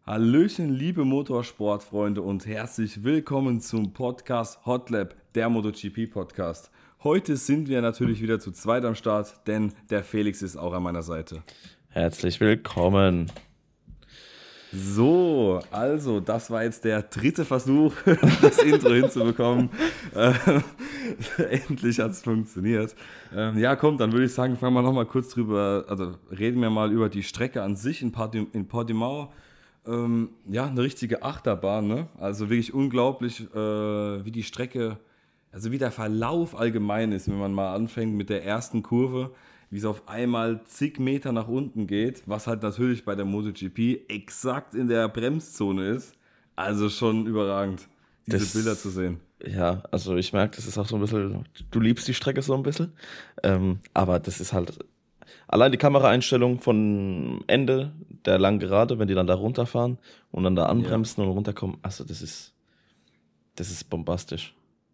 Hallöchen, liebe Motorsportfreunde und herzlich willkommen zum Podcast Hotlap, der MotoGP-Podcast. Heute sind wir natürlich wieder zu zweit am Start, denn der Felix ist auch an meiner Seite. Herzlich willkommen. So, also das war jetzt der dritte Versuch, das Intro hinzubekommen. Endlich hat es funktioniert. Ja, komm, dann würde ich sagen, fangen wir nochmal kurz drüber, also reden wir mal über die Strecke an sich in Portimao. Ja, eine richtige Achterbahn, ne? Also wirklich unglaublich, wie die Strecke, also wie der Verlauf allgemein ist, wenn man mal anfängt mit der ersten Kurve, wie es auf einmal zig Meter nach unten geht, was halt natürlich bei der MotoGP exakt in der Bremszone ist. Also schon überragend, diese Bilder zu sehen. Ja, also ich merke, das ist auch so ein bisschen, du liebst die Strecke so ein bisschen, aber das ist halt, allein die Kameraeinstellung von Ende der langen Gerade, wenn die dann da runterfahren und dann da anbremsen und runterkommen, also das ist bombastisch.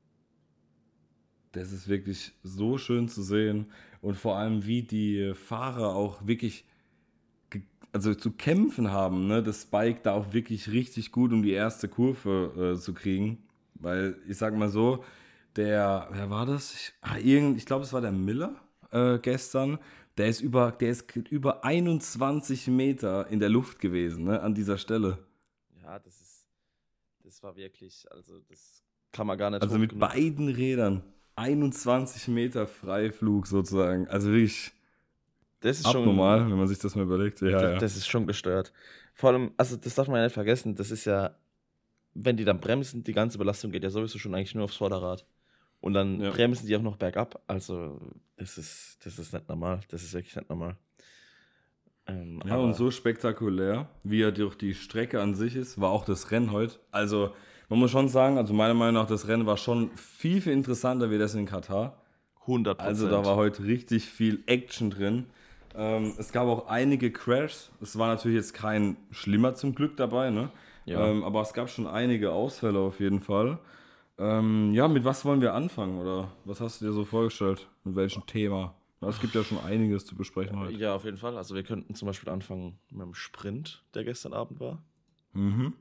Das ist wirklich so schön zu sehen und vor allem, wie die Fahrer auch wirklich also zu kämpfen haben, ne, das Bike da auch wirklich richtig gut um die erste Kurve zu kriegen. Weil, ich sag mal so, wer war das? Ich glaube, es war der Miller gestern. Der ist über 21 Meter in der Luft gewesen, ne, an dieser Stelle. Ja, das war wirklich, also das kann man gar nicht Also hoch mit genug. beiden Rädern. 21 Meter Freiflug sozusagen. Also wirklich Das ist abnormal, schon, wenn man sich das mal überlegt. Ja. das ist schon gestört. Vor allem, also das darf man ja nicht vergessen, das ist ja, wenn die dann bremsen, die ganze Belastung geht ja sowieso schon eigentlich nur aufs Vorderrad. Und dann Ja. bremsen die auch noch bergab. Also, das ist nicht normal. Das ist wirklich nicht normal. Ja, und so spektakulär, wie er durch die Strecke an sich ist, war auch das Rennen heute. Also, man muss schon sagen, also meiner Meinung nach, das Rennen war schon viel, viel interessanter wie das in Katar. 100%. Also, da war heute richtig viel Action drin. Es gab auch einige Crashs. Es war natürlich jetzt kein schlimmer zum Glück dabei, ne? Ja. Aber es gab schon einige Ausfälle auf jeden Fall. Ja, mit was wollen wir anfangen? Oder was hast du dir so vorgestellt? Mit welchem Thema? Es gibt ja schon einiges zu besprechen heute. Ja, auf jeden Fall. Also, wir könnten zum Beispiel anfangen mit dem Sprint, der gestern Abend war. Mhm.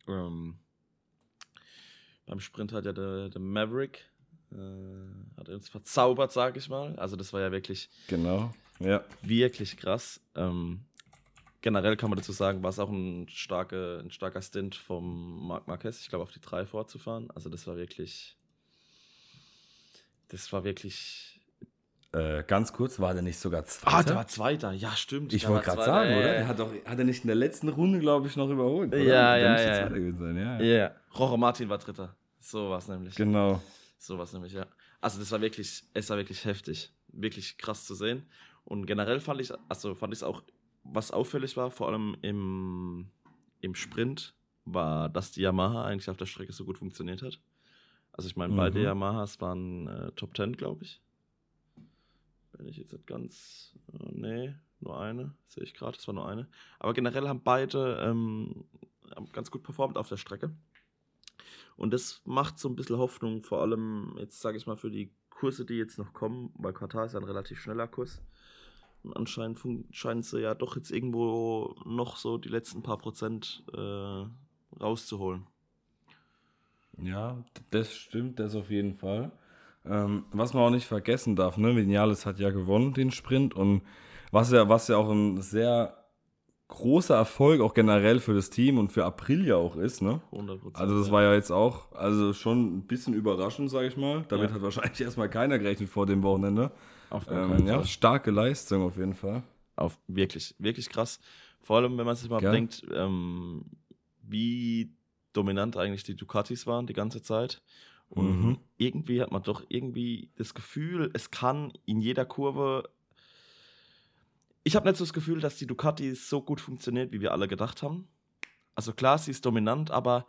Beim Sprint hat ja der Maverick hat uns verzaubert, sag ich mal. Also, das war ja wirklich, Genau, ja. wirklich krass. Generell kann man dazu sagen, war es auch ein starker Stint vom Marc Marquez, ich glaube, auf die 3 vorzufahren. Also das war wirklich. Ganz kurz, war der nicht sogar Zweiter? Der war Zweiter, ja, stimmt. Ich wollte gerade sagen, oder? Der hat er nicht in der letzten Runde, glaube ich, noch überholt, oder? Ja. Zweiter gewesen sein, ja. Ja. Rojo Martin war Dritter. So war es nämlich. Genau. So war es nämlich, ja. Also es war wirklich heftig. Wirklich krass zu sehen. Und generell fand ich es auch, was auffällig war, vor allem im Sprint, war, dass die Yamaha eigentlich auf der Strecke so gut funktioniert hat. Also ich meine, beide Yamahas waren Top 10, glaube ich. Wenn ich jetzt nicht ganz... nee, nur eine, sehe ich gerade, das war nur eine. Aber generell haben beide haben ganz gut performt auf der Strecke. Und das macht so ein bisschen Hoffnung, vor allem jetzt, sage ich mal, für die Kurse, die jetzt noch kommen, weil Katar ist ja ein relativ schneller Kurs. Und anscheinend scheinen sie ja doch jetzt irgendwo noch so die letzten paar Prozent rauszuholen. Ja, das stimmt, das auf jeden Fall. Was man auch nicht vergessen darf, ne? Vinales hat ja gewonnen, den Sprint, und was ja auch ein sehr großer Erfolg auch generell für das Team und für Aprilia auch ist, ne? 100%. Also das war ja jetzt auch, also schon ein bisschen überraschend, sage ich mal. Damit Ja. hat wahrscheinlich erstmal keiner gerechnet vor dem Wochenende. Auf gar keinen Ja, Fall. starke Leistung auf jeden Fall. Wirklich, wirklich krass. Vor allem, wenn man sich mal bedenkt, wie dominant eigentlich die Ducatis waren die ganze Zeit. Und irgendwie hat man doch irgendwie das Gefühl, es kann in jeder Kurve... Ich habe nicht so das Gefühl, dass die Ducati so gut funktioniert, wie wir alle gedacht haben. Also klar, sie ist dominant, aber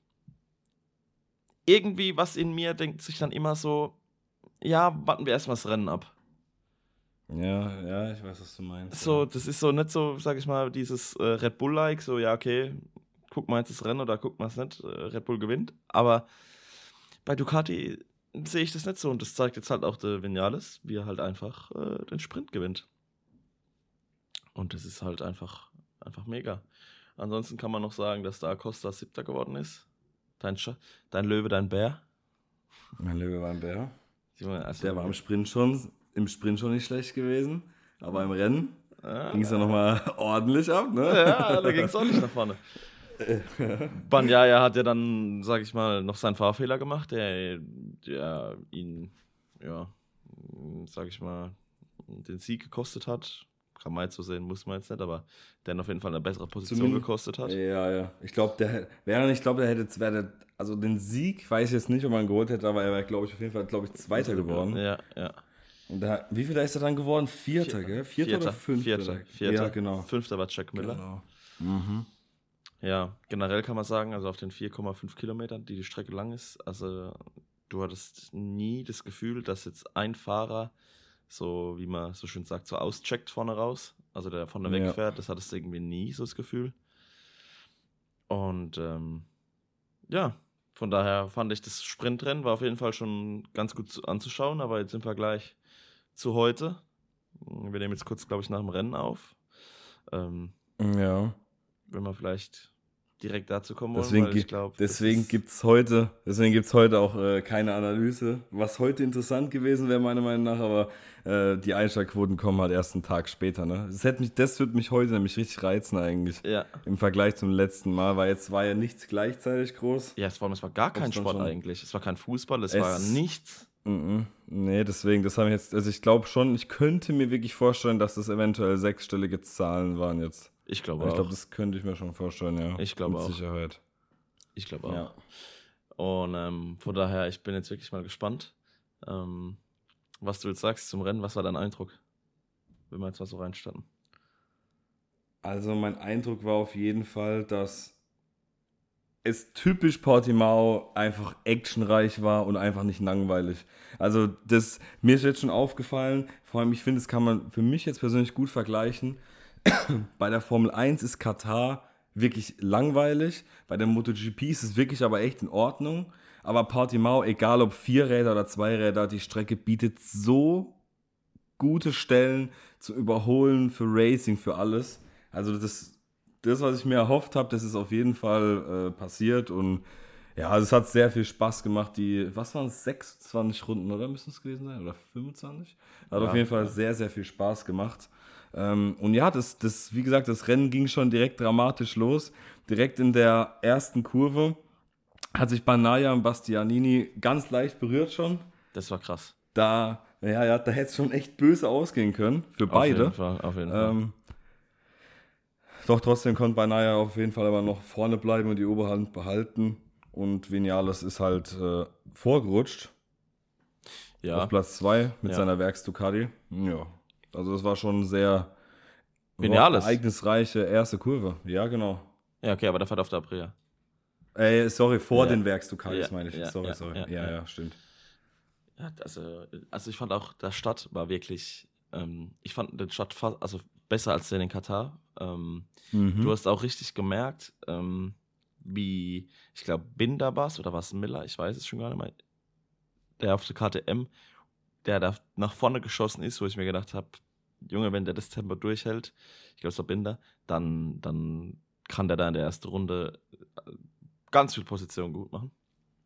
irgendwie was in mir denkt sich dann immer so, ja, warten wir erstmal das Rennen ab. Ja, ich weiß, was du meinst. So, das ist so nicht so, sag ich mal, dieses Red Bull-like, so, ja, okay, guck mal jetzt das Rennen oder guck mal es nicht, Red Bull gewinnt. Aber bei Ducati sehe ich das nicht so, und das zeigt jetzt halt auch der Vinales, wie er halt einfach den Sprint gewinnt. Und das ist halt einfach mega. Ansonsten kann man noch sagen, dass der Acosta 7. geworden ist. Dein Löwe, dein Bär. Mein Löwe war ein Bär. Also, Der war im Sprint schon nicht schlecht gewesen, aber im Rennen ging es ja nochmal ordentlich ab, ne? Ja, da ging es auch nicht nach vorne. Bagnaia hat ja dann, sag ich mal, noch seinen Fahrfehler gemacht, der ihn, ja, sag ich mal, den Sieg gekostet hat. Kann man jetzt so sehen, muss man jetzt nicht, aber der auf jeden Fall eine bessere Position gekostet hat. Ja. Ich glaube, also den Sieg weiß ich jetzt nicht, ob man geholt hätte, aber er wäre, glaube ich, auf jeden Fall, Zweiter geworden. Ja. Und wie viel ist er dann geworden? Vierter, gell? Vierter oder Fünfter? Vierter, ja, genau. 5. war Jack Miller. Genau. Mhm. Ja, generell kann man sagen, also auf den 4,5 Kilometern, die Strecke lang ist, also du hattest nie das Gefühl, dass jetzt ein Fahrer so, wie man so schön sagt, so auscheckt vorne raus, also der vorne wegfährt, das hattest du irgendwie nie so das Gefühl. Und ja, von daher fand ich das Sprintrennen war auf jeden Fall schon ganz gut anzuschauen, aber jetzt im Vergleich zu heute, wir nehmen jetzt kurz, glaube ich, nach dem Rennen auf, wenn wir vielleicht direkt dazu kommen wollen, weil ich glaube... Deswegen gibt es heute auch keine Analyse, was heute interessant gewesen wäre, meiner Meinung nach, aber die Einschlagquoten kommen halt erst einen Tag später. Ne? Das würde mich heute nämlich richtig reizen eigentlich, im Vergleich zum letzten Mal, weil jetzt war ja nichts gleichzeitig groß. Ja, es war gar kein Sport eigentlich, es war kein Fußball, es war nichts. Nee, deswegen, das habe ich jetzt, also ich glaube schon, ich könnte mir wirklich vorstellen, dass das eventuell 6-stellige Zahlen waren jetzt. Ich glaube auch. Ich glaube, das könnte ich mir schon vorstellen, ja. Ich glaube auch. Mit Sicherheit. Ich glaube auch. Ja. Und von daher, ich bin jetzt wirklich mal gespannt, was du jetzt sagst zum Rennen. Was war dein Eindruck, wenn wir jetzt mal so reinstarten? Also mein Eindruck war auf jeden Fall, dass es typisch Portimao einfach actionreich war und einfach nicht langweilig. Also mir ist jetzt schon aufgefallen, vor allem ich finde, das kann man für mich jetzt persönlich gut vergleichen. Bei der Formel 1 ist Katar wirklich langweilig, bei der MotoGP ist es wirklich aber echt in Ordnung, aber Portimao, egal ob 4 Räder oder 2 Räder, die Strecke bietet so gute Stellen zum Überholen, für Racing, für alles. Also das, was ich mir erhofft habe, das ist auf jeden Fall passiert und ja, also es hat sehr viel Spaß gemacht. Was waren es, 26 Runden, oder müssen es gewesen sein? Oder 25? Hat auf jeden Fall sehr, sehr viel Spaß gemacht. Und ja, wie gesagt, das Rennen ging schon direkt dramatisch los. Direkt in der ersten Kurve hat sich Bagnaia und Bastianini ganz leicht berührt schon. Das war krass. Da hätte es schon echt böse ausgehen können, für beide. Auf jeden Fall. Doch trotzdem konnte Bagnaia auf jeden Fall aber noch vorne bleiben und die Oberhand behalten. Und Vinales ist halt vorgerutscht. Ja. Auf Platz 2 mit seiner Werks-Ducati. Ja. Also das war schon sehr ereignisreiche erste Kurve. Ja, genau. Ja, okay, aber der fährt auf der Aprilia. Vor den Werks-Ducatis meine ich. Sorry. Ja, stimmt. Ja, also ich fand auch, der Start war wirklich, ich fand den Start besser als den in Katar. Du hast auch richtig gemerkt, wie, ich glaube, Binder war es oder war es Miller, ich weiß es schon gar nicht mehr, der auf der KTM, der da nach vorne geschossen ist, wo ich mir gedacht habe, Junge, wenn der das Tempo durchhält, ich glaube, es war Binder, dann kann der da in der ersten Runde ganz viel Position gut machen.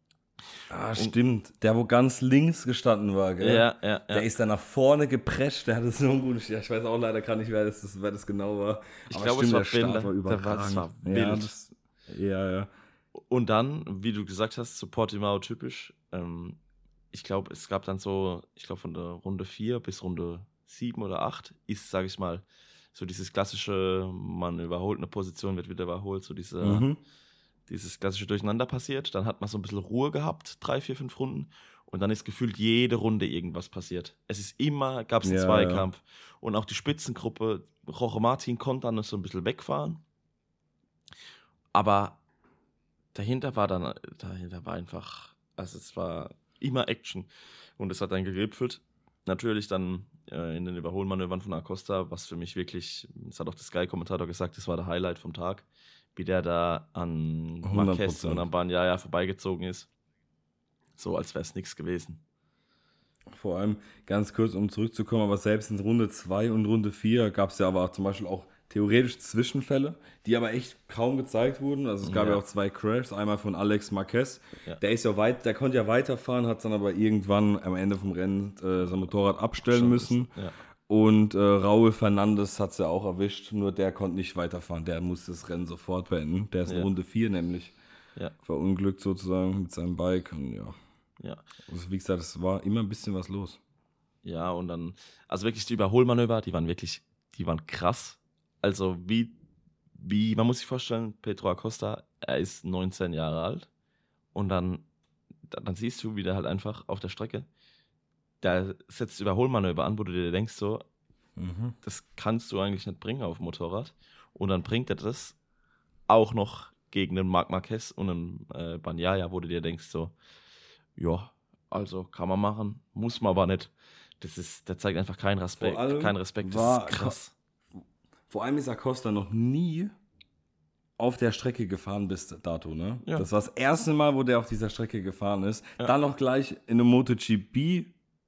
Stimmt. Der, wo ganz links gestanden war, gell? Ja. Der ist dann nach vorne geprescht, der hatte so einen guten Start. Ich weiß auch leider gar nicht, wer das genau war. Ich glaube, es war Binder. War überragend. Das war wild. Ja. Und dann, wie du gesagt hast, zu Portimao typisch, ich glaube, es gab dann so, von der Runde 4 bis Runde 7 oder 8 ist, sage ich mal, so dieses klassische, man überholt eine Position, wird wieder überholt, so dieses klassische Durcheinander passiert. Dann hat man so ein bisschen Ruhe gehabt, 3, 4, 5 Runden und dann ist gefühlt jede Runde irgendwas passiert. Gab es einen Zweikampf und auch die Spitzengruppe, Jorge Martin konnte dann so ein bisschen wegfahren, aber dahinter war einfach, also es war immer Action und es hat dann gegipfelt. Natürlich dann in den Überholmanövern von Acosta, was für mich wirklich, das hat auch der Sky-Kommentator gesagt, das war der Highlight vom Tag, wie der da an Marquez und an Bagnaia vorbeigezogen ist. So, als wäre es nichts gewesen. Vor allem, ganz kurz, um zurückzukommen, aber selbst in Runde 2 und Runde 4 gab es ja aber zum Beispiel auch theoretisch Zwischenfälle, die aber echt kaum gezeigt wurden. Also es gab ja auch 2 Crashs, einmal von Alex Marquez. Ja. Der konnte ja weiterfahren, hat dann aber irgendwann am Ende vom Rennen sein Motorrad abstellen müssen. Ja. Und Raúl Fernández hat es ja auch erwischt, nur der konnte nicht weiterfahren. Der musste das Rennen sofort beenden. Der ist in Runde 4 nämlich verunglückt sozusagen mit seinem Bike. Und Ja. Also wie gesagt, es war immer ein bisschen was los. Ja, und dann, also wirklich die Überholmanöver, die waren krass. Also wie, man muss sich vorstellen, Pedro Acosta, er ist 19 Jahre alt und dann siehst du, wie der halt einfach auf der Strecke, der setzt Überholmanöver an, wo du dir denkst so, das kannst du eigentlich nicht bringen auf dem Motorrad. Und dann bringt er das auch noch gegen einen Marc Marquez und einen Bagnaia, wo du dir denkst so, ja, also kann man machen, muss man aber nicht. Der zeigt einfach keinen Respekt. Das ist krass. Vor allem ist Acosta noch nie auf der Strecke gefahren bis dato, ne? Ja. Das war das erste Mal, wo der auf dieser Strecke gefahren ist. Ja. Dann noch gleich in der MotoGP.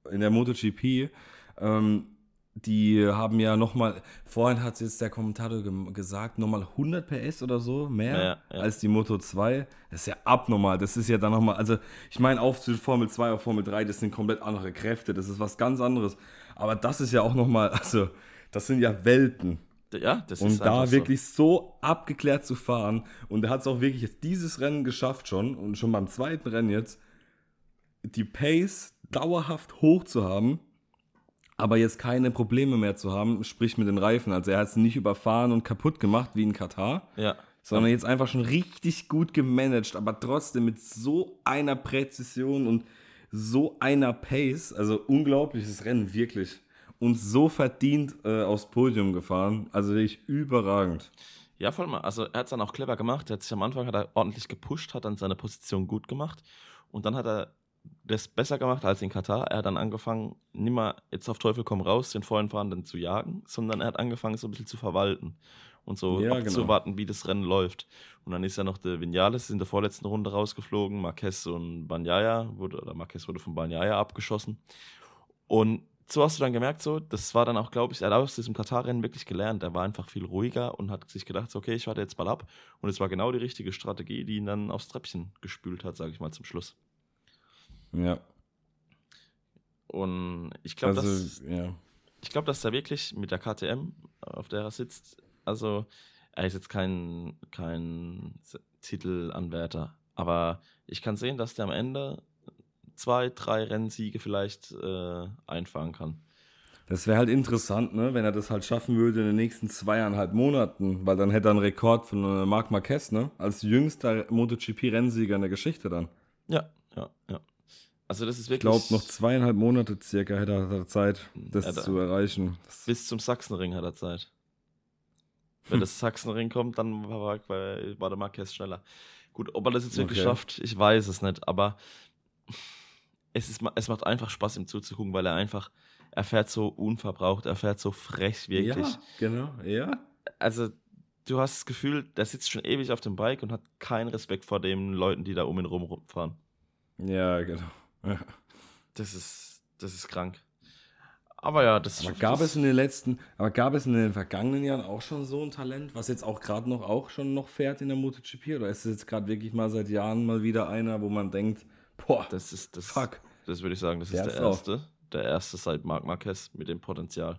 Die haben ja nochmal, vorhin hat jetzt der Kommentator gesagt, nochmal 100 PS oder so mehr als die Moto 2. Das ist ja abnormal. Das ist ja dann nochmal, also ich meine, auf zu Formel 2 auf Formel 3, das sind komplett andere Kräfte. Das ist was ganz anderes. Aber das ist ja auch nochmal, also das sind ja Welten. Ja, das und ist da wirklich so abgeklärt zu fahren. Und er hat es auch wirklich jetzt dieses Rennen geschafft und schon beim zweiten Rennen jetzt, die Pace dauerhaft hoch zu haben, aber jetzt keine Probleme mehr zu haben, sprich mit den Reifen. Also er hat es nicht überfahren und kaputt gemacht wie in Katar, sondern jetzt einfach schon richtig gut gemanagt, aber trotzdem mit so einer Präzision und so einer Pace, also unglaubliches Rennen, wirklich. Und so verdient aufs Podium gefahren, also wirklich überragend. Ja, voll mal. Also er hat es dann auch clever gemacht. Am Anfang hat er ordentlich gepusht, hat dann seine Position gut gemacht und dann hat er das besser gemacht als in Katar. Er hat dann angefangen, nicht mal jetzt auf Teufel komm raus, den Vorhinfahrenden zu jagen, sondern er hat angefangen, so ein bisschen zu verwalten und so abzuwarten, wie das Rennen läuft. Und dann ist ja noch der Vinales in der vorletzten Runde rausgeflogen, Marquez und Bagnaia, Marquez wurde von Bagnaia abgeschossen. Und so hast du dann gemerkt, so, das war dann auch, glaube ich, er hat aus diesem Katar-Rennen wirklich gelernt. Er war einfach viel ruhiger und hat sich gedacht, okay, ich warte jetzt mal ab. Und es war genau die richtige Strategie, die ihn dann aufs Treppchen gespült hat, sage ich mal, zum Schluss. Ja. Und ich glaube, dass er wirklich mit der KTM, auf der er sitzt, also er ist jetzt kein Titelanwärter, aber ich kann sehen, dass der am Ende 2, 3 Rennsiege vielleicht einfahren kann. Das wäre halt interessant, ne, wenn er das halt schaffen würde in den nächsten 2,5 Monaten, weil dann hätte er einen Rekord von Marc Marquez, ne, als jüngster MotoGP-Rennsieger in der Geschichte dann. Ja. Also das ist wirklich... Ich glaube, noch 2,5 Monate circa hätte er Zeit, das zu erreichen. Bis zum Sachsenring hat er Zeit. Wenn das Sachsenring kommt, dann war der Marquez schneller. Gut, ob er das jetzt wirklich schafft, ich weiß es nicht, aber es macht einfach Spaß, ihm zuzugucken, weil er fährt so unverbraucht, er fährt so frech, wirklich. Ja, genau, ja. Also, du hast das Gefühl, der sitzt schon ewig auf dem Bike und hat keinen Respekt vor den Leuten, die da um ihn rumfahren. Ja, genau. Ja. Das ist krank. Aber ja, gab es in den vergangenen Jahren auch schon so ein Talent, was jetzt auch gerade noch fährt in der MotoGP? Oder ist es jetzt gerade wirklich mal seit Jahren mal wieder einer, wo man denkt, boah, fuck. Das würde ich sagen, das ist der erste. Der erste seit Marc Marquez mit dem Potenzial.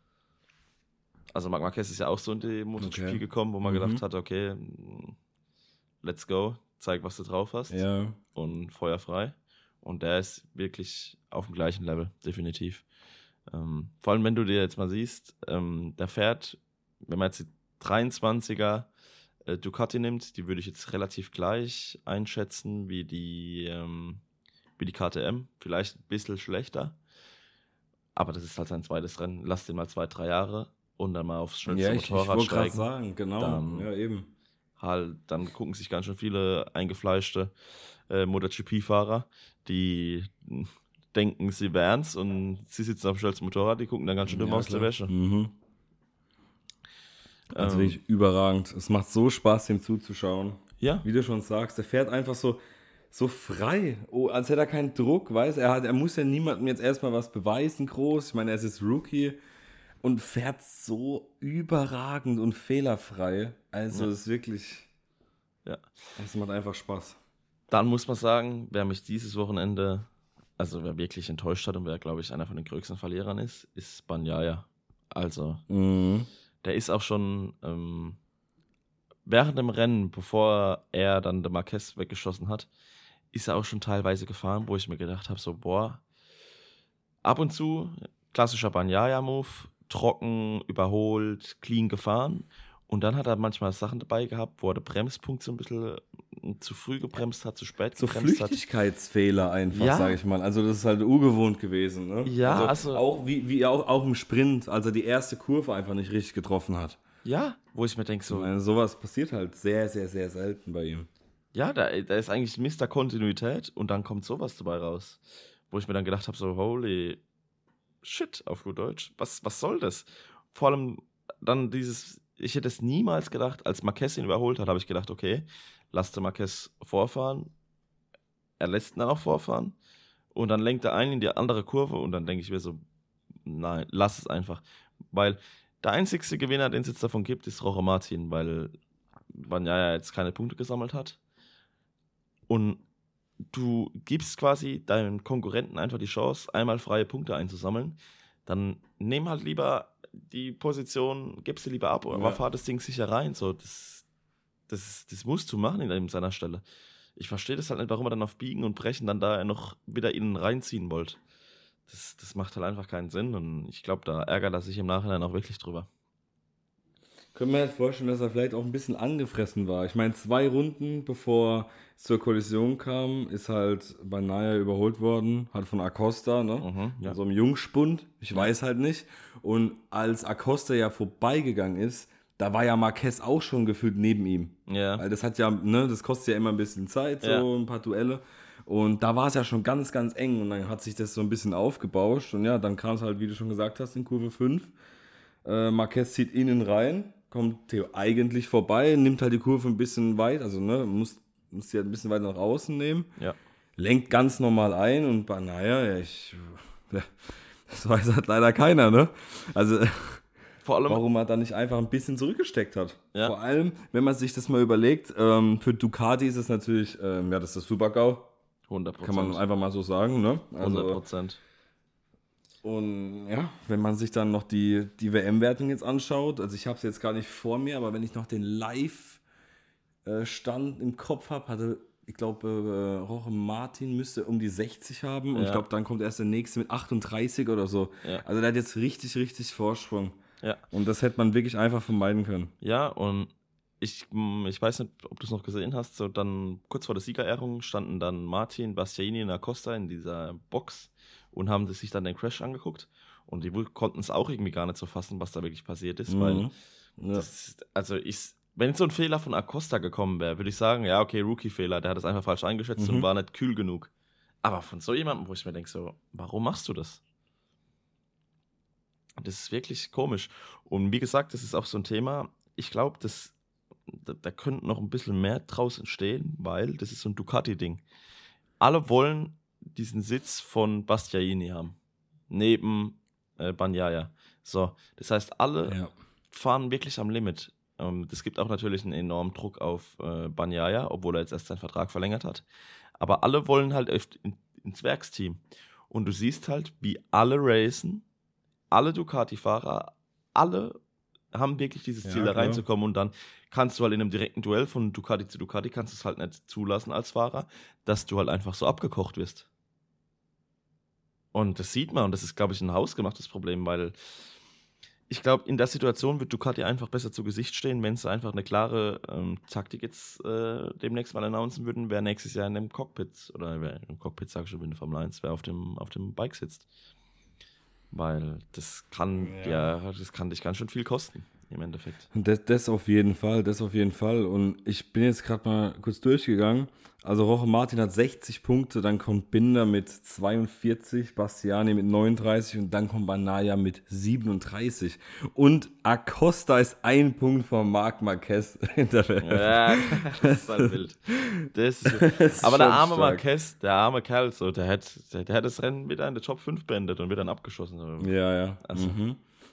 Also Marc Marquez ist ja auch so in die MotoGP gekommen, wo man gedacht hat, okay, let's go, zeig, was du drauf hast. Ja. Und Feuer frei. Und der ist wirklich auf dem gleichen Level, definitiv. Vor allem, wenn du dir jetzt mal siehst, der fährt, wenn man jetzt die 23er Ducati nimmt, die würde ich jetzt relativ gleich einschätzen wie die KTM, vielleicht ein bisschen schlechter, aber das ist halt sein zweites Rennen. Lass den mal 2-3 Jahre und dann mal aufs schnellste Motorrad steigen. Ich wollte gerade sagen, genau, ja eben. Halt, dann gucken sich ganz schön viele eingefleischte MotoGP-Fahrer, die denken, sie wären's und sie sitzen auf dem schnellsten Motorrad, die gucken dann ganz schön dumm aus der Wäsche. Also wirklich überragend. Es macht so Spaß, ihm zuzuschauen. Ja. Wie du schon sagst, der fährt einfach so frei, als hätte er keinen Druck, weißt er muss ja niemandem jetzt erstmal was beweisen, groß. Ich meine, er ist jetzt Rookie, und fährt so überragend und fehlerfrei. Also Ja. ist wirklich, Ja. es macht einfach Spaß. Dann muss man sagen, wer mich dieses Wochenende, also wer wirklich enttäuscht hat und wer, glaube ich, einer von den größten Verlierern ist Bagnaia. Also, der ist auch schon während dem Rennen, bevor er dann den Marquez weggeschossen hat, ist er auch schon teilweise gefahren, wo ich mir gedacht habe, so, boah, ab und zu, klassischer Bagnaia-Move, trocken, überholt, clean gefahren. Und dann hat er manchmal Sachen dabei gehabt, wo er den Bremspunkt so ein bisschen zu früh gebremst hat, zu spät So gebremst hat. Flüchtigkeitsfehler einfach, Ja. sage ich mal. Also das ist halt ungewohnt gewesen. Ne? Ja, also- auch wie auch im Sprint, als er die erste Kurve einfach nicht richtig getroffen hat. Ja, wo ich mir denke, Ich so, meine, sowas passiert halt sehr, sehr, sehr selten bei ihm. ja, da ist eigentlich Mr. Kontinuität und dann kommt sowas dabei raus. Wo ich mir dann gedacht habe, so, holy shit, auf gut Deutsch, was soll das? Vor allem dann ich hätte es niemals gedacht, als Marquez ihn überholt hat, habe ich gedacht, okay, lass den Marquez vorfahren, er lässt ihn dann auch vorfahren und dann lenkt er ein in die andere Kurve und dann denke ich mir so, nein, lass es einfach. Weil der einzigste Gewinner, den es jetzt davon gibt, ist Jorge Martin, weil Bagnaia jetzt keine Punkte gesammelt hat. Und du gibst quasi deinen Konkurrenten einfach die Chance, einmal freie Punkte einzusammeln. Dann nimm halt lieber die Position, gib sie lieber ab, aber fahr das Ding sicher rein. So, das musst du machen in seiner Stelle. Ich verstehe das halt nicht, warum er dann auf Biegen und Brechen dann da noch wieder innen reinziehen wollt. Das macht halt einfach keinen Sinn und ich glaube, da ärgert er sich im Nachhinein auch wirklich drüber. Können wir halt vorstellen, dass er vielleicht auch ein bisschen angefressen war. Ich meine, 2 Runden bevor es zur Kollision kam, ist halt Bagnaia überholt worden, halt von Acosta, ne? Ja. So einem Jungspund, ich weiß halt nicht. Und als Acosta ja vorbeigegangen ist, da war ja Marquez auch schon gefühlt neben ihm. Ja. Weil das hat ja, ne, das kostet ja immer ein bisschen Zeit, so Ja. ein paar Duelle. Und da war es ja schon ganz, ganz eng und dann hat sich das so ein bisschen aufgebauscht. Und ja, dann kam es halt, wie du schon gesagt hast, in Kurve 5. Marquez zieht innen rein, kommt Theo eigentlich vorbei, nimmt halt die Kurve ein bisschen weit, also ne, muss die halt ein bisschen weiter nach außen nehmen, Ja. lenkt ganz normal ein und naja, das weiß halt leider keiner, ne? Also Vor allem, warum er da nicht einfach ein bisschen zurückgesteckt hat. Ja. Vor allem, wenn man sich das mal überlegt, für Ducati ist es natürlich, ja, das ist das Super-GAU, 100%. kann man einfach mal so sagen, ne? Also, 100%. und ja, wenn man sich dann noch die WM-Wertung jetzt anschaut, also ich habe es jetzt gar nicht vor mir, aber wenn ich noch den Live-Stand im Kopf habe, hatte, ich glaube, Jorge Martin müsste um die 60 haben und Ja. ich glaube, dann kommt erst der nächste mit 38 oder so. Ja. Also der hat jetzt richtig, richtig Vorsprung. Ja. Und das hätte man wirklich einfach vermeiden können. Ja, und ich weiß nicht, ob du es noch gesehen hast, so dann kurz vor der Siegerehrung standen dann Martin, Bastianini und Acosta in dieser Box und haben sich dann den Crash angeguckt und die konnten es auch irgendwie gar nicht so fassen, was da wirklich passiert ist, weil Ja. wenn so ein Fehler von Acosta gekommen wäre, würde ich sagen, ja, okay, Rookie-Fehler, der hat es einfach falsch eingeschätzt und war nicht kühl genug. Aber von so jemandem, wo ich mir denke, so, warum machst du das? Das ist wirklich komisch. Und wie gesagt, das ist auch so ein Thema, ich glaube, da könnte noch ein bisschen mehr draus entstehen, weil das ist so ein Ducati-Ding. Alle wollen diesen Sitz von Bastianini haben, neben Bagnaia. So, das heißt, alle fahren wirklich am Limit. Das gibt auch natürlich einen enormen Druck auf Bagnaia, obwohl er jetzt erst seinen Vertrag verlängert hat. Aber alle wollen halt ins Werksteam. Und du siehst halt, wie alle racen, alle Ducati-Fahrer, alle haben wirklich dieses Ziel, da reinzukommen und dann kannst du halt in einem direkten Duell von Ducati zu Ducati, kannst du es halt nicht zulassen als Fahrer, dass du halt einfach so abgekocht wirst. Und das sieht man und das ist, glaube ich, ein hausgemachtes Problem, weil ich glaube, in der Situation wird Ducati einfach besser zu Gesicht stehen, wenn sie einfach eine klare Taktik jetzt demnächst mal announcen würden, wer nächstes Jahr in dem Cockpit, oder wer im Cockpit, sage ich schon, in der Formel 1, wer auf dem Bike sitzt. Weil das kann dich ganz schön viel kosten, im Endeffekt. Das auf jeden Fall, Und ich bin jetzt gerade mal kurz durchgegangen. Also Jorge Martin hat 60 Punkte, dann kommt Binder mit 42, Bastiani mit 39 und dann kommt Bagnaia mit 37. Und Acosta ist 1 Punkt von Marc Marquez hinterher. Ja, das ist halt wild. Aber der arme Marquez, der arme Kerl, so, der hätte das Rennen wieder in der Top 5 beendet und wird dann abgeschossen. Ja. Also.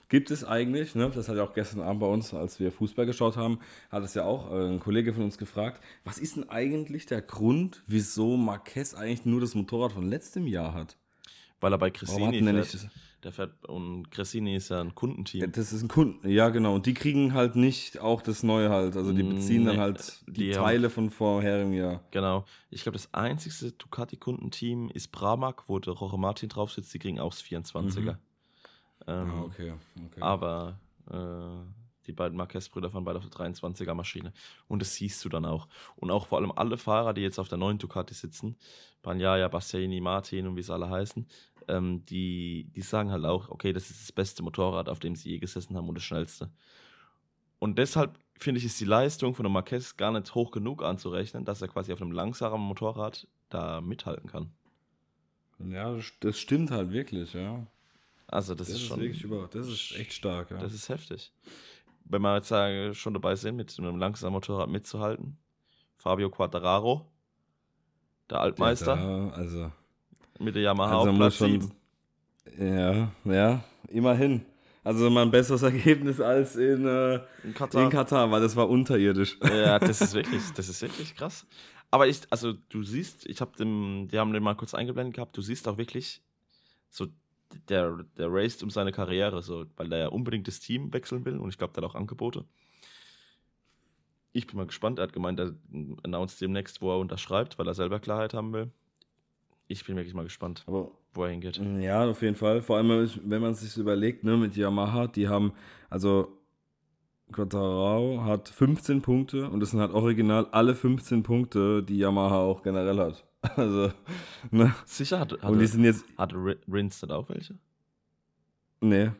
gibt es eigentlich, ne? Das hat ja auch gestern Abend bei uns, als wir Fußball geschaut haben, hat es ja auch ein Kollege von uns gefragt, was ist denn eigentlich der Grund, wieso Marquez eigentlich nur das Motorrad von letztem Jahr hat? Weil er bei Warum hat Cressini denn der fährt. nicht... Der fährt, und Cressini ist ja ein Ja, Kundenteam. das ist ein Kunden, ja genau. Und die kriegen halt nicht auch das Neue halt. Also die beziehen dann Nee, halt die die Teile von vorherigem Jahr. Genau. Ich glaube, das einzigste Ducati-Kundenteam ist Pramac, wo der Jorge Martin drauf sitzt. Die kriegen auch das 24er. Ah, okay. Aber die beiden Marquez-Brüder fahren beide auf der 23er Maschine. Und das siehst du dann auch. Und auch vor allem alle Fahrer, die jetzt auf der neuen Ducati sitzen, Bagnaia, Bastianini, Martin und wie sie alle heißen, die sagen halt auch, okay, das ist das beste Motorrad, auf dem sie je gesessen haben und das schnellste. Und deshalb finde ich, ist die Leistung von einem Marquez gar nicht hoch genug anzurechnen, dass er quasi auf einem langsamen Motorrad da mithalten kann. Ja, das stimmt halt wirklich, ja. Also das ist schon, wirklich das ist echt stark, ja. das ist heftig. Wenn wir jetzt schon dabei sind, mit einem langsamen Motorrad mitzuhalten, Fabio Quartararo, der Altmeister, Also mit der Yamaha also auf muss Platz 7. ja, immerhin. Also mal ein besseres Ergebnis als in Katar, weil das war unterirdisch. Ja, das ist wirklich krass. Aber du siehst, die haben den mal kurz eingeblendet gehabt, du siehst auch wirklich, so, der raced um seine Karriere, so, weil der ja unbedingt das Team wechseln will und ich glaube, der hat auch Angebote. Ich bin mal gespannt, er hat gemeint, er announced demnächst, wo er unterschreibt, weil er selber Klarheit haben will. Ich bin wirklich mal gespannt, wo er hingeht. Ja, auf jeden Fall. Vor allem, wenn man sich überlegt, ne, mit Yamaha, die haben, also Quartararo hat 15 Punkte und das sind halt original alle 15 Punkte, die Yamaha auch generell hat. Also, ne? Sicher und die sind jetzt. Hat Rins nicht auch welche? Nee.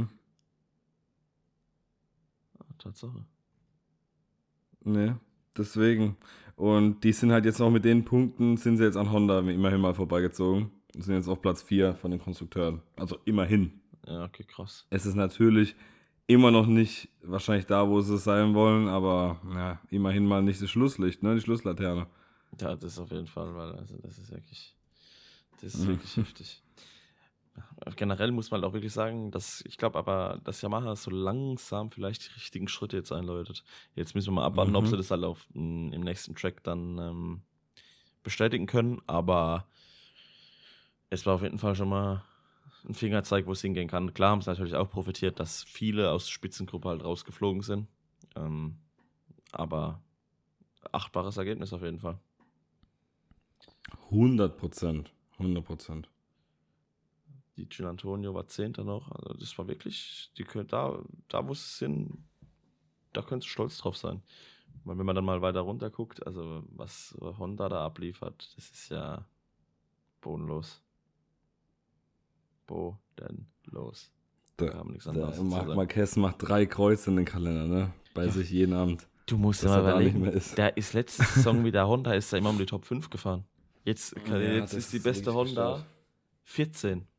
Tatsache. Nee, deswegen. Und die sind halt jetzt noch mit den Punkten, sind sie jetzt an Honda immerhin mal vorbeigezogen. Und sind jetzt auf Platz 4 von den Konstrukteuren. Also immerhin. Ja, okay, krass. Es ist natürlich immer noch nicht wahrscheinlich da, wo sie sein wollen, aber ja, immerhin mal nicht das Schlusslicht, ne? Die Schlusslaterne. Ja, das ist auf jeden Fall, weil das ist wirklich heftig. Generell muss man halt auch wirklich sagen, ich glaube aber, dass Yamaha so langsam vielleicht die richtigen Schritte jetzt einläutet. Jetzt müssen wir mal abwarten, ob sie das halt im nächsten Track dann bestätigen können, aber es war auf jeden Fall schon mal ein Fingerzeig, wo es hingehen kann. Klar haben sie natürlich auch profitiert, dass viele aus der Spitzengruppe halt rausgeflogen sind, achtbares Ergebnis auf jeden Fall. 100%. Die Gil Antonio war 10. noch. Also das war wirklich, die können da wo sie sind, da können sie stolz drauf sein. Weil wenn man dann mal weiter runter guckt, also was Honda da abliefert, das ist ja bodenlos. Marquez macht 3 Kreuze in den Kalender, ne? Bei sich jeden Abend. Du musst dir mal überlegen, der ist letzte Saison wie der Honda, ist er immer um die Top 5 gefahren. Jetzt ist die beste Honda gestört. 14.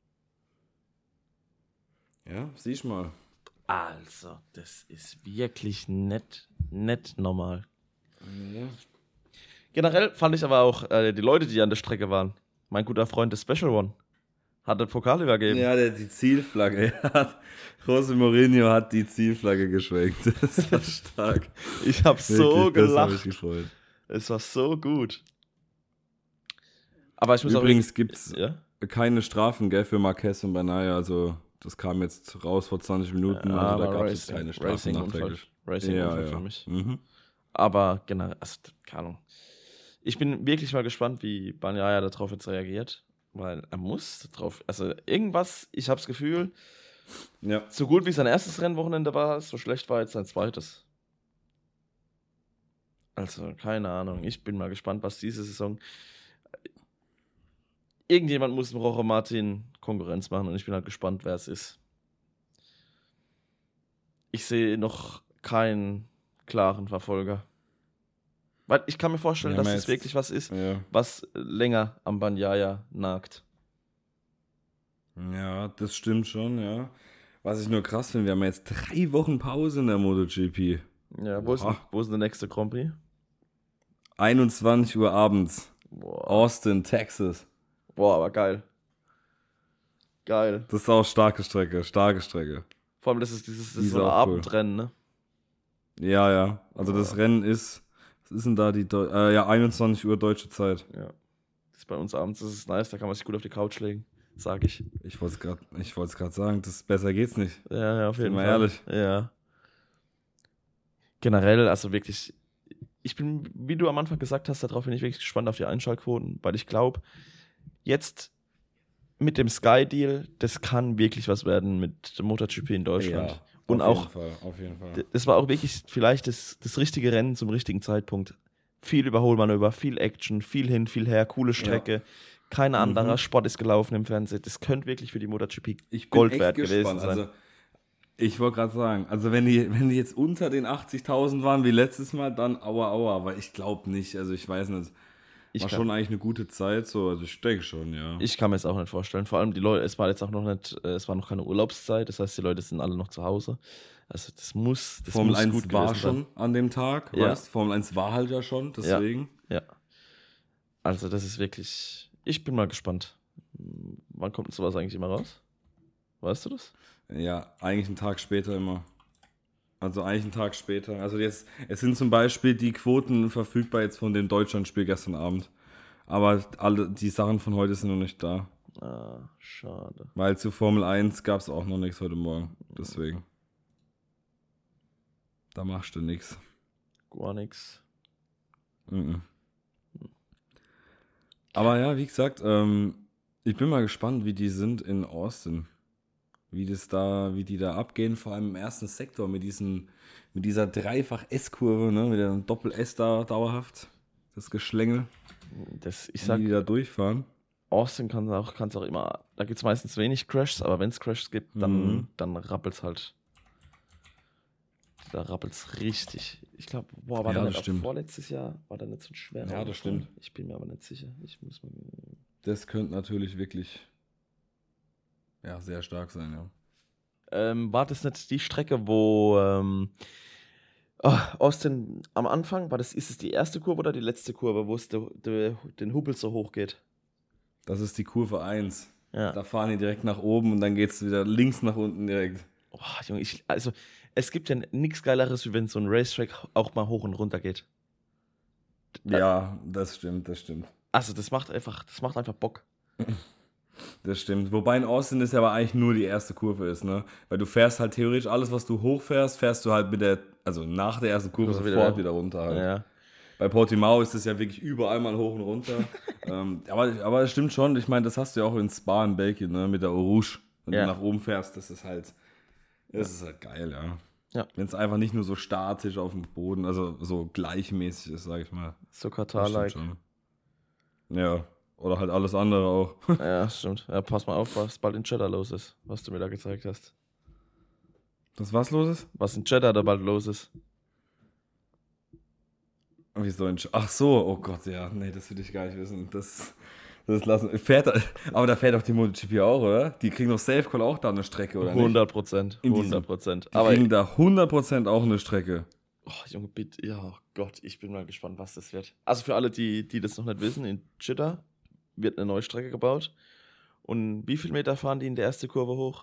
Ja, siehst mal. Also, das ist wirklich nicht normal. Ja. Generell fand ich aber auch die Leute, die an der Strecke waren. Mein guter Freund, der Special One, hat den Pokal übergeben. Ja, der hat die Zielflagge. José Mourinho hat die Zielflagge geschwenkt. Das war stark. Ich habe so gelacht. Das hab ich gefreut. Es war so gut. Aber ich muss Übrigens gibt es keine Strafen, gell, für Marquez und Bagnaia. Also das kam jetzt raus vor 20 Minuten. Also da gab es keine Strafen nachträglich. Racing für mich. Aber genau, also, keine Ahnung. Ich bin wirklich mal gespannt, wie Bagnaia darauf jetzt reagiert. Weil er muss drauf, also irgendwas, ich habe das Gefühl, so gut wie sein erstes Rennwochenende war, so schlecht war jetzt sein zweites. Also, keine Ahnung, ich bin mal gespannt, was diese Saison... Irgendjemand muss dem Jorge Martin Konkurrenz machen und ich bin halt gespannt, wer es ist. Ich sehe noch keinen klaren Verfolger. Weil ich kann mir vorstellen, dass es wirklich was ist, was länger am Bagnaia nagt. Ja, das stimmt schon, ja. Was ich nur krass finde, wir haben jetzt 3 Wochen Pause in der MotoGP. Ja, wo ist der nächste Grand Prix? 21 Uhr abends. Boah. Austin, Texas. Boah, aber geil. Geil. Das ist auch starke Strecke. Vor allem, das ist Die ist so ein auch cool. Abendrennen, ne? Ja. Also das Rennen ist, was ist denn da die, 21 Uhr deutsche Zeit. Ja. Das ist bei uns abends, das ist nice, da kann man sich gut auf die Couch legen, sag ich. Ich wollte es gerade sagen, besser geht's nicht. Ja, auf Sind jeden wir Fall. ehrlich. Ja. Generell, also wirklich, ich bin, wie du am Anfang gesagt hast, darauf bin ich wirklich gespannt auf die Einschaltquoten, weil ich glaube, jetzt mit dem Sky-Deal, das kann wirklich was werden mit dem MotoGP in Deutschland. Ja, Und auf auch, auf jeden Fall. das war auch wirklich vielleicht das richtige Rennen zum richtigen Zeitpunkt. Viel Überholmanöver, viel Action, viel hin, viel her, coole Strecke. Kein anderer Sport ist gelaufen im Fernsehen. Das könnte wirklich für die MotoGP Ich bin Gold echt wert gespannt. gewesen sein. Also, ich wollte gerade sagen, also wenn die jetzt unter den 80.000 waren wie letztes Mal, dann aua, aber ich glaube nicht. Also ich weiß nicht. War schon eigentlich eine gute Zeit, so, also ich denke schon, ja. Ich kann mir es auch nicht vorstellen. Vor allem die Leute, es war jetzt auch noch nicht, es war noch keine Urlaubszeit, das heißt, die Leute sind alle noch zu Hause. Also das muss Formel 1 gut war gewesen sein. schon an dem Tag, Ja. weißt? Formel 1 war halt ja schon, deswegen. Ja. Also das ist wirklich, ich bin mal gespannt. Wann kommt denn sowas eigentlich immer raus? Weißt du das? Ja, eigentlich einen Tag später immer. Also eigentlich einen Tag später. Also jetzt, es sind zum Beispiel die Quoten verfügbar jetzt von dem Deutschlandspiel gestern Abend. Aber alle die Sachen von heute sind noch nicht da. Ah, schade. Weil zu Formel 1 gab es auch noch nichts heute Morgen. Deswegen. Da machst du nichts. Gar nichts. Aber ja, wie gesagt, ich bin mal gespannt, wie die sind in Austin. Wie die da abgehen, vor allem im ersten Sektor mit dieser Dreifach-S-Kurve, ne, mit dem Doppel-S da dauerhaft. Das Geschlängel, Ich sag, wie die da durchfahren. Austin kann's auch immer, da gibt es meistens wenig Crashs, aber wenn es Crashs gibt, dann rappelt es halt. Da rappelt es richtig. Ich glaube, war Ja, da das nicht auch stimmt. vorletztes Jahr, war da nicht so ein schwerer Ja, das Unfall? stimmt. Ich bin mir aber nicht sicher. Ich muss mal. Das könnte natürlich wirklich sehr stark sein, ja. War das nicht die Strecke, wo Austin am Anfang, ist es die erste Kurve oder die letzte Kurve, wo es den Hubel so hoch geht? Das ist die Kurve 1. Ja. Da fahren die direkt nach oben und dann geht es wieder links nach unten direkt. Oh, Junge, also es gibt ja nichts Geileres, wie wenn so ein Racetrack auch mal hoch und runter geht. Ja, das stimmt. Also das macht einfach Bock. Das stimmt. Wobei in Austin ist ja aber eigentlich nur die erste Kurve ist, ne? Weil du fährst halt theoretisch alles, was du hochfährst, fährst du halt nach der ersten Kurve Also sofort wieder runter halt. Ja. Bei Portimao ist es ja wirklich überall mal hoch und runter. aber es stimmt schon, ich meine, das hast du ja auch in Spa in Belgien, ne? Mit der Eau Rouge. Wenn du nach oben fährst, das ist halt geil, ja. Wenn es einfach nicht nur so statisch auf dem Boden, also so gleichmäßig ist, sag ich mal. So Das Katar-like. stimmt schon. Ja, oder halt alles andere auch. Ja, stimmt. Ja, pass mal auf, was bald in Jeddah los ist, was du mir da gezeigt hast. Das was los ist? Was in Jeddah da bald los ist. Ach so, oh Gott, ja, nee, das will ich gar nicht wissen. Das lassen. Aber da fährt auch die MotoGP auch, oder? Die kriegen doch Safecall auch da eine Strecke, oder 100%. In 100%. Die Aber kriegen da 100% auch eine Strecke. oh, Junge, bitte. Ja, oh Gott, ich bin mal gespannt, was das wird. Also für alle, die das noch nicht wissen, in Jeddah wird eine neue Strecke gebaut. Und wie viel Meter fahren die in der ersten Kurve hoch?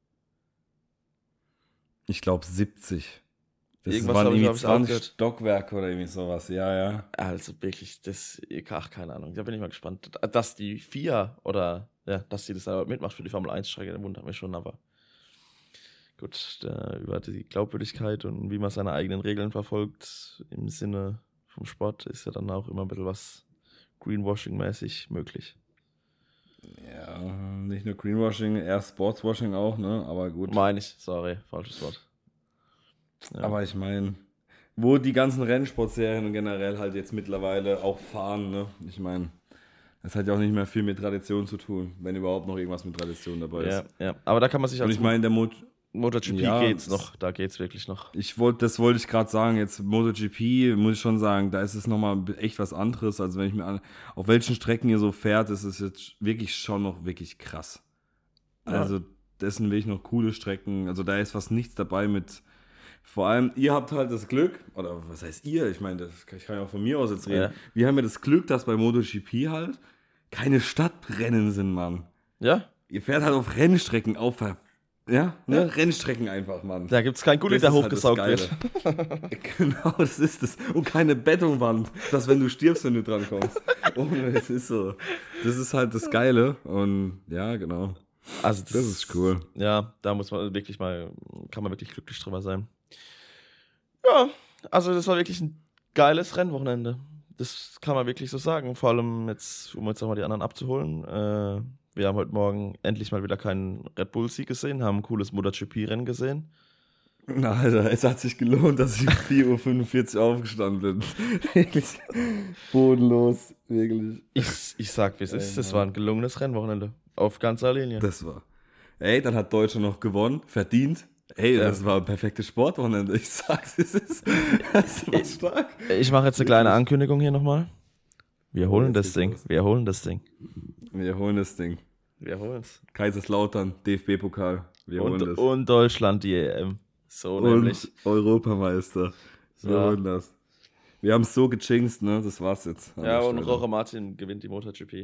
Ich glaube 70. Das Irgendwas waren habe ich, irgendwie glaub ich, auch 20 gehört. Stockwerke oder irgendwie sowas, ja. Also wirklich, keine Ahnung. Da bin ich mal gespannt. Dass die FIA oder dass die das da mitmacht für die Formel 1-Strecke, wundert mich schon, aber gut, über die Glaubwürdigkeit und wie man seine eigenen Regeln verfolgt im Sinne vom Sport ist ja dann auch immer ein bisschen was Greenwashing-mäßig möglich. Ja, nicht nur Greenwashing, eher Sportswashing auch, ne? Aber gut. Meine ich, sorry, falsches Wort. Ja. Aber ich meine, wo die ganzen Rennsportserien und generell halt jetzt mittlerweile auch fahren, ne? Ich meine, das hat ja auch nicht mehr viel mit Tradition zu tun, wenn überhaupt noch irgendwas mit Tradition dabei ist. Ja, aber da kann man sich Und ich meine, der MotoGP Ja, geht's noch, da geht's wirklich noch. das wollte ich gerade sagen, jetzt MotoGP, muss ich schon sagen, da ist es nochmal echt was anderes, als wenn ich mir auf welchen Strecken ihr so fährt, ist es jetzt wirklich schon noch wirklich krass. Ja. Also, das sind wirklich noch coole Strecken, also da ist fast nichts dabei mit, vor allem, ihr habt halt das Glück, oder was heißt ihr, ich meine, ich kann ja auch von mir aus jetzt reden, Ja. wir haben ja das Glück, dass bei MotoGP halt keine Stadtrennen sind, Mann. Ja? Ihr fährt halt auf Rennstrecken, auf Ja, ne? Rennstrecken einfach, Mann. Da gibt es kein Gulli, der hochgesaugt wird. Genau, das ist es. Und keine Betonwand, dass wenn du stirbst, wenn du dran kommst. Es ist so. Das ist halt das Geile. Und ja, genau. Also das ist cool. Ja, da muss man wirklich kann man wirklich glücklich drüber sein. Ja, also das war wirklich ein geiles Rennwochenende. Das kann man wirklich so sagen. Vor allem jetzt, um jetzt nochmal die anderen abzuholen. Wir haben heute Morgen endlich mal wieder keinen Red Bull-Sieg gesehen, haben ein cooles MotoGP-Rennen gesehen. Na, Alter, es hat sich gelohnt, dass ich um 4.45 Uhr aufgestanden bin. Wirklich bodenlos, wirklich. Ich sag, wie es ist. Es war ein gelungenes Rennwochenende. Auf ganzer Linie. Das war. Ey, dann hat Deutschland noch gewonnen, verdient. Ey, das war ein perfektes Sportwochenende. Ich sag's, das war stark. Ich mache jetzt eine kleine Ankündigung hier nochmal. Wir holen das Ding. Wir holen das Ding. Wir holen das Ding. Wir holen's. Kaiserslautern, DFB-Pokal. Wir holen das. Und Deutschland die EM. So und nämlich. Europameister. Wir holen das. Wir haben es so gejinxt, ne? Das war's jetzt. Ja, und Jorge Martin gewinnt die MotoGP.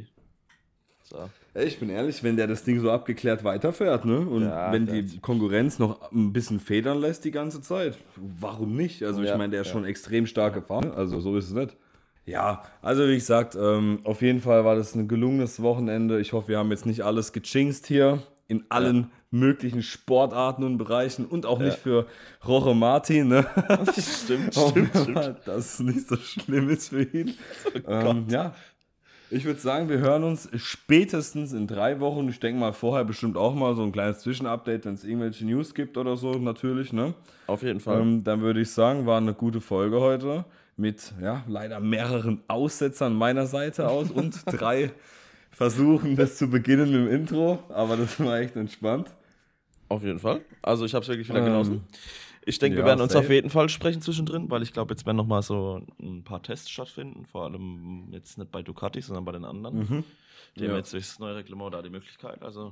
So. Ich bin ehrlich, wenn der das Ding so abgeklärt weiterfährt, ne? Und wenn die Konkurrenz noch ein bisschen federn lässt die ganze Zeit, warum nicht? Also ich meine, der ist schon extrem stark gefahren, also so ist es nicht. Ja, also wie gesagt, auf jeden Fall war das ein gelungenes Wochenende. Ich hoffe, wir haben jetzt nicht alles gejinxt hier in allen möglichen Sportarten und Bereichen und auch nicht für Jorge Martin, ne? Stimmt. Dass es nicht so schlimm ist für ihn. Oh ja. Ich würde sagen, wir hören uns spätestens in 3 Wochen. Ich denke mal, vorher bestimmt auch mal so ein kleines Zwischenupdate, wenn es irgendwelche News gibt oder so, natürlich, ne? Auf jeden Fall. Dann würde ich sagen, war eine gute Folge heute mit, leider mehreren Aussetzern meiner Seite aus und 3 Versuchen, das zu beginnen mit dem Intro, aber das war echt entspannt. Auf jeden Fall. Also ich habe es wirklich wieder genossen. Ich denke, wir werden uns auf jeden Fall sprechen zwischendrin, weil ich glaube, jetzt werden nochmal so ein paar Tests stattfinden, vor allem jetzt nicht bei Ducati, sondern bei den anderen. Die haben jetzt durchs neue Reglement da die Möglichkeit, also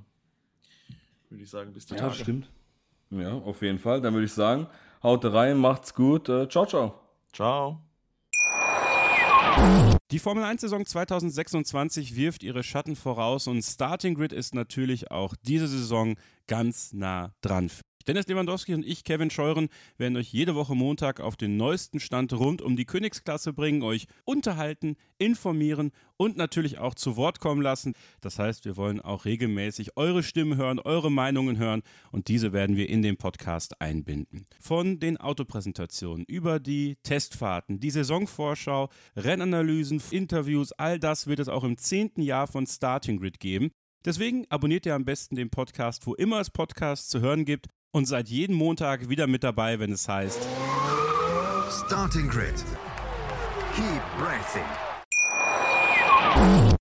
würde ich sagen, bis die Tage. Ja, stimmt. Ja, auf jeden Fall. Dann würde ich sagen, haut rein, macht's gut. Ciao, ciao. Ciao. Die Formel-1-Saison 2026 wirft ihre Schatten voraus und Starting Grid ist natürlich auch diese Saison ganz nah dran. Dennis Lewandowski und ich, Kevin Scheuren, werden euch jede Woche Montag auf den neuesten Stand rund um die Königsklasse bringen, euch unterhalten, informieren und natürlich auch zu Wort kommen lassen. Das heißt, wir wollen auch regelmäßig eure Stimmen hören, eure Meinungen hören und diese werden wir in den Podcast einbinden. Von den Autopräsentationen über die Testfahrten, die Saisonvorschau, Rennanalysen, Interviews, all das wird es auch im 10. Jahr von Starting Grid geben. Deswegen abonniert ihr am besten den Podcast, wo immer es Podcasts zu hören gibt. Und seid jeden Montag wieder mit dabei, wenn es heißt Starting Grid. Keep racing.